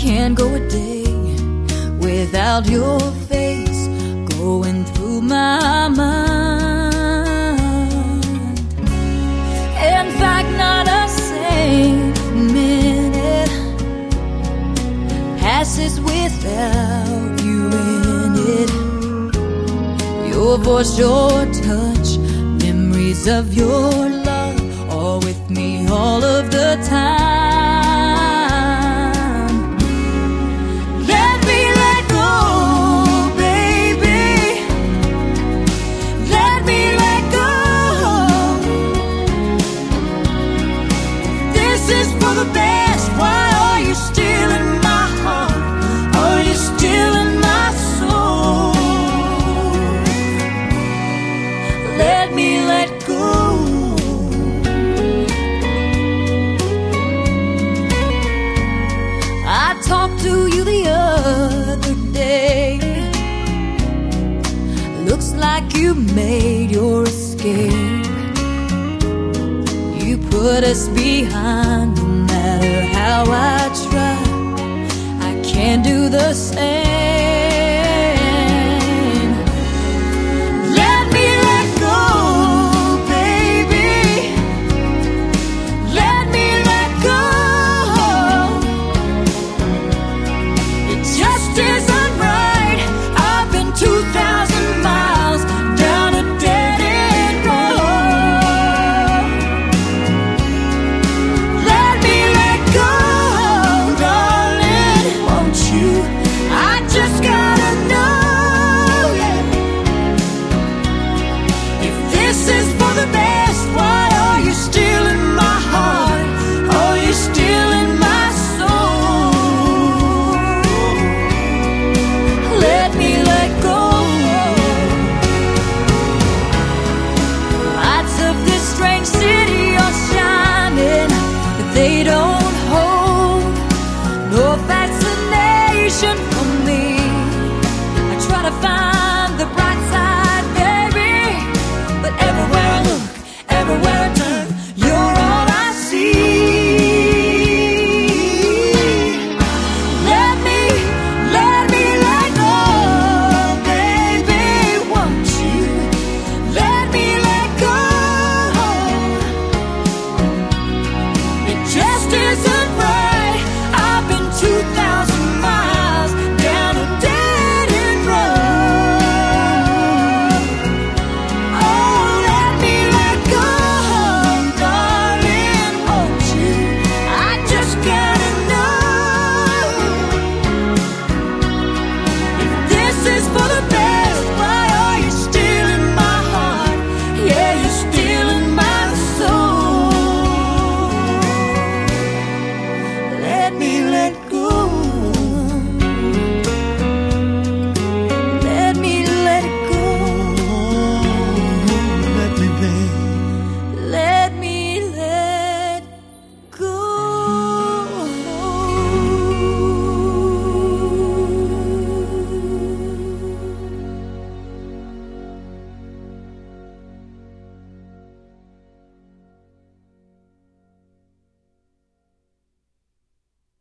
can't go a day without your face going through my mind. In fact, not a sane minute passes without you in it. Your voice, your touch, memories of your love, all with me all of the time. Let me let go, baby. Let me let go. This is for the best. Why are you still in my heart? Are you still in my soul? Let me let go. I talked to you the other day. Looks like you made your escape. You put us behind. No matter how I try, I can't do the same.